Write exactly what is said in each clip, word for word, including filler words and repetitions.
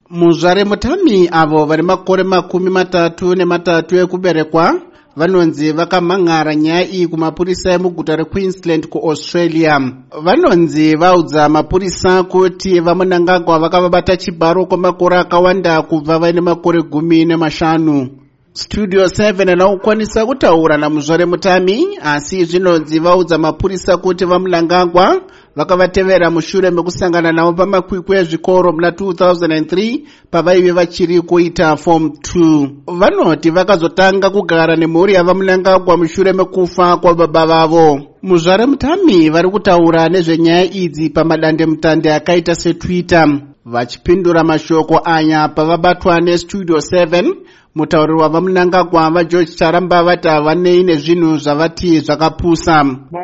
Muzvare Mutami avo vari makore makumi matatu nematatu ekuberekwa vanonzi vakamhan'ara nyaya iyi kumapurisa emuguta reQueensland kuAustralia. Vanonzi vaudza mapurisa kuti vaMnangagwa vakavabata chibharo kwemakore akawanda kubva vaine makore gumi nemashanu. Studio seven anokwanisa kutaura naMuzvare Mutami, asi zvinonzi vaudza mapurisa kuti vaMnangagwa vakavatevera mushure mekusangana navo pamakwikwi ezvikoro muna two thousand three pavaive vachiri kuita form two. Vanoti vakazotanga kugara nemhuri yavaMnangagwa mushure mekufa kwababa vavo. Muzvare Mutami vari kutaura nezvenyaya idzi pamadandemutande akaita seTwitter. Vachipindura mashoko aya pavabatwa neStudio seven, mutauri wavaMnangagwa vaGeorge Charamba vati havanei nezvinhu zvavati zvakapusa.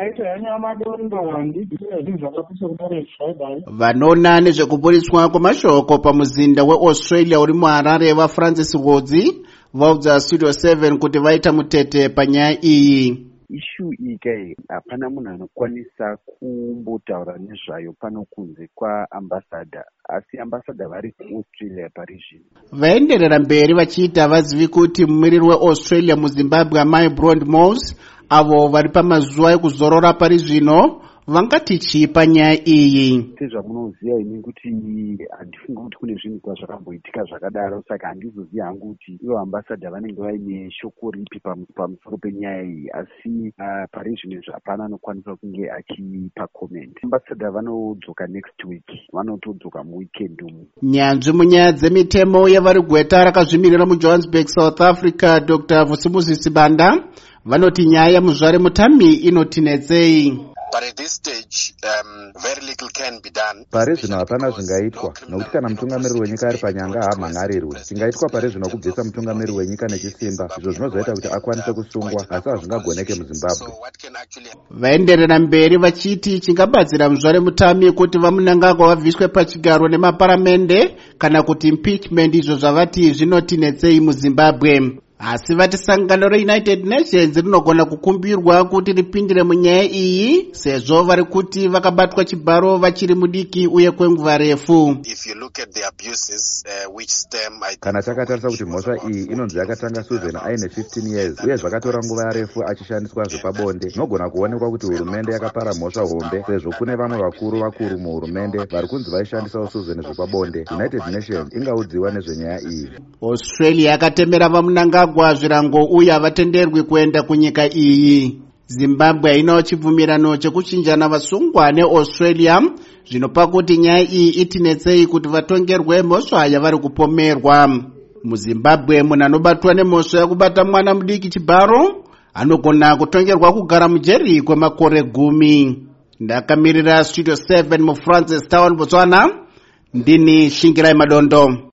Vanoona nezvekuburiswa kwemashoko pamuzinda weAustralia uri muHarare vaFrancis Rodzi vaudza Studio seven kuti vaita mutete panyaya iyi. Ishu ike hapana munhu anokwanisa kumbotaura nezvayo pano kunze kwaambassador, asi ambassador vari kuAustralia pari zvino. Vaenderera mberi vachiita havazivi kuti mumiriri weAustralia muZimbabwe amai Brond Mose avo vari pamazuva ekuzorora pari zvino vangati chii panyaya iyi. Sezvamunoziva ini kuti handifungi kuti kune zvinhu zvazvakamboitika zvakadaro, saka handizozivi hangu kuti ivo ambassador vanenge vaine shoko ripi pamusoro penyaya iyi, asi uh, pari zvino hapana anokwanisa kunge achipa comment. Ambassador vanodzoka next week, vanotodzoka muweekend umu. Nyanzvi munyaya dzemitemo yevari gweta rakazvimirira muJohannesburg, South Africa, Doctor Vusimuzi Banda vanoti nyaya yaMuzvare Mutami inotinetsei. But at this stage, um, very little can be done. Pari zvino hapana zvingaitwa, nokuti kana mutungamiriri wenyika ari panyanga haamhan'arirwe. Chingaitwa pari zvino kubvisa mutungamiriri wenyika nechisimba, izvo zvinozoita kuti akwanise kusungwa, asi hazvingagoneke muZimbabwe. Vaenderera mberi vachiti chingabatsira Muzvare Mutami kuti vaMnangagwa vabviswe pachigaro nemaparamende kana kuti impeachment, izvo zvavati zvinotinetsei muZimbabwe. Asi vati sangano reUnited Nations rinogona kukumbirwa kuti ripindire munyaya iyi sezvo vari kuti vakabatwa chibharo vachiri mudiki uye kwenguva refu. Kana takatarisa kuti mhosva iyi inonzi yakatanga Susan aine fifteen years uye zvakatora nguva refu achishandiswa zvepabonde, nogona kuonekwa kuti hurumende yakapara mhosva hombe sezvo kune vamwe vakuru vakuru muhurumende vari kunzi vaishandisawo Susan zvepabonde. United Nations ingaudziwa nezvenyaya iyi. Australia yakatemera vaMnangagwa zvirango uye havatenderwi kuenda kunyika iyi. Zimbabwe hainawo chibvumirano chekuchinjana vasungwa neAustralia, zvinopa kuti nyaya iyi itinetsei kuti vatongerwe mhosva yavari kupomerwa. MuZimbabwe munhu anobatwa nemhosva yekubata mwana mudiki chibharo anogona kutongerwa kugara mujeri kwemakore gumi. Ndakamirira Studio seven muFrancis Town, Botswana, ndini Shingirai Madondo.